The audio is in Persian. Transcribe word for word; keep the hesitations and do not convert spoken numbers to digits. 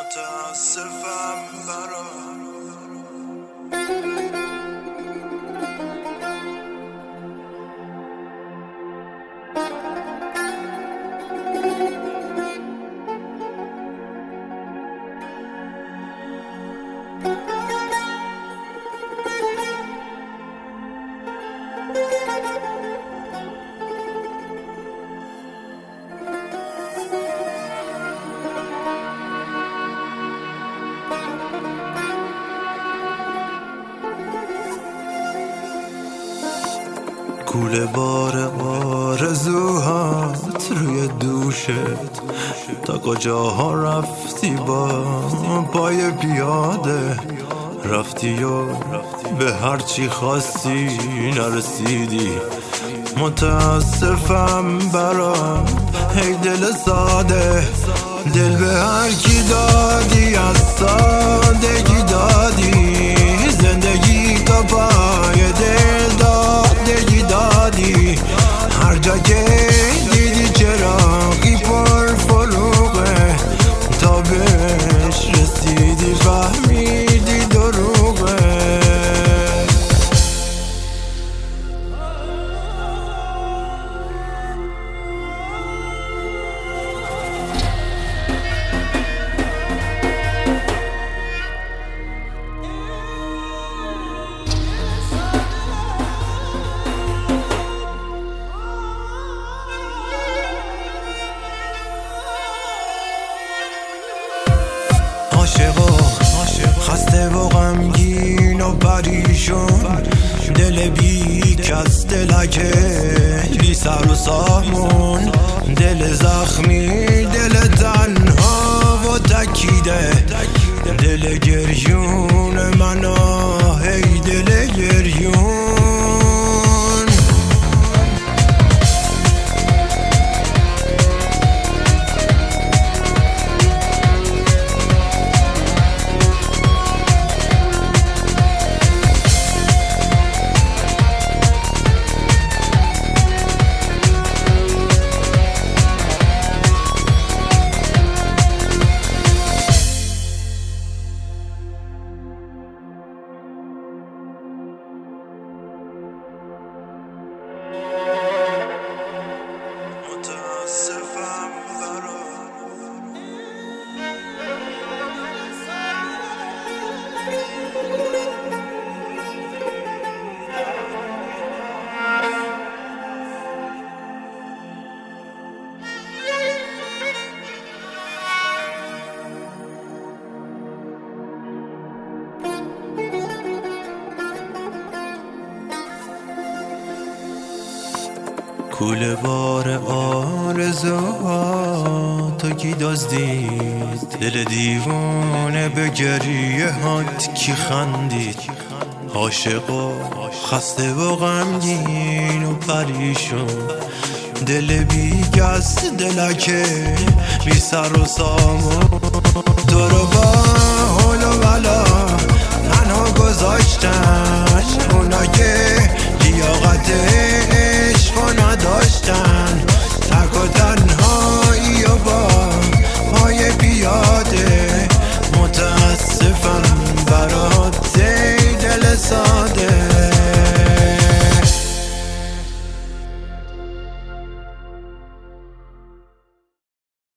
متاسفم برات. کوله بار آرزوهات روی دوشت، تا کجاها رفتی با پای پیاده؟ رفتی و به هرچی خواستی نرسیدی. متاسفم برات هی دل ساده، دل به هر کی دادی از سادگی دادی، زندگی تا پای دل دادگی دادی. هر جا که دیدی چراغی پر فروغه، تا بهش رسیدی فهمیدی دروغه. عاشق و خسته و غمگین و پریشون، دل بی کس دلکه بی سر و سامون، دل زخمی دل تنها و تکیده، دل گریون منو هی دل گریون. کوله بار آرزوهاتو کی دزدید، دل دیوانه به گریه هات کی خندید. عاشق و خسته و غمگین و پریشون، دل بی کس دلکه بی سر و سامون، تو رو با حال و بلا تنها گذاشتم.